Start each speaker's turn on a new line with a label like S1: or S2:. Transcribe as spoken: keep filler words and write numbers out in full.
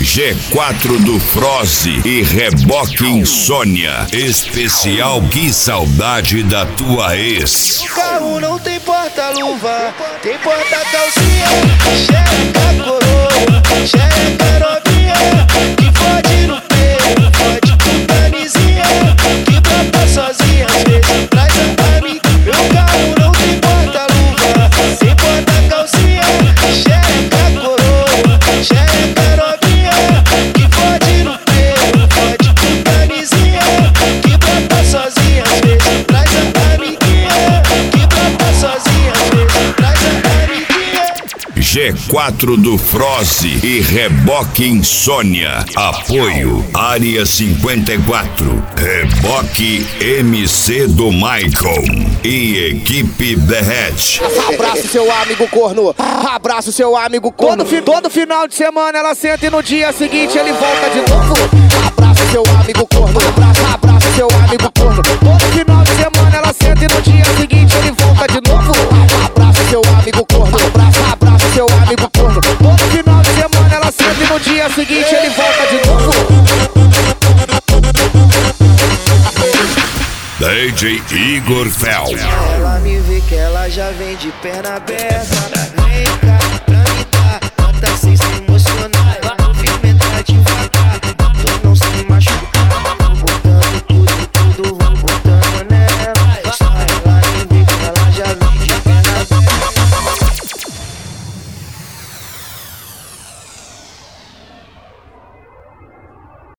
S1: G quatro do Froze e Reboque Insônia. Especial Que Saudade da Tua Ex.
S2: O carro não tem porta-luva, tem porta-calcinha. Xereca coroa, xereca novinha, que fode no peito, fode com camisinha, que brota sozinha, às vezes traz a mim. Meu carro não tem porta-luva, tem porta-calcinha. Xereca coroa, xereca novinha, que fode no peito, fode com camisinha, que brota sozinha, às vezes traz a amiguinha, que brota sozinha, às vezes traz a amiguinha.
S1: G quatro do Froze e Reboque Insônia. Apoio Área cinquenta e quatro, Reboque M C do Michael e Equipe Derrete.
S3: Abraço seu amigo corno, abraço seu amigo corno. Todo, fi todo final de semana ela senta e no dia seguinte ele volta de novo. Abraço seu amigo corno, abraço, abraço seu amigo corno. Todo final de semana ela senta e no dia seguinte ele volta de novo. Abraço seu amigo corno, abraço, abraço seu amigo corno. Todo final de semana ela senta e no dia seguinte ele volta de novo.
S1: D J Igor Fel.
S2: Ela me vê que ela já vem de perna aberta.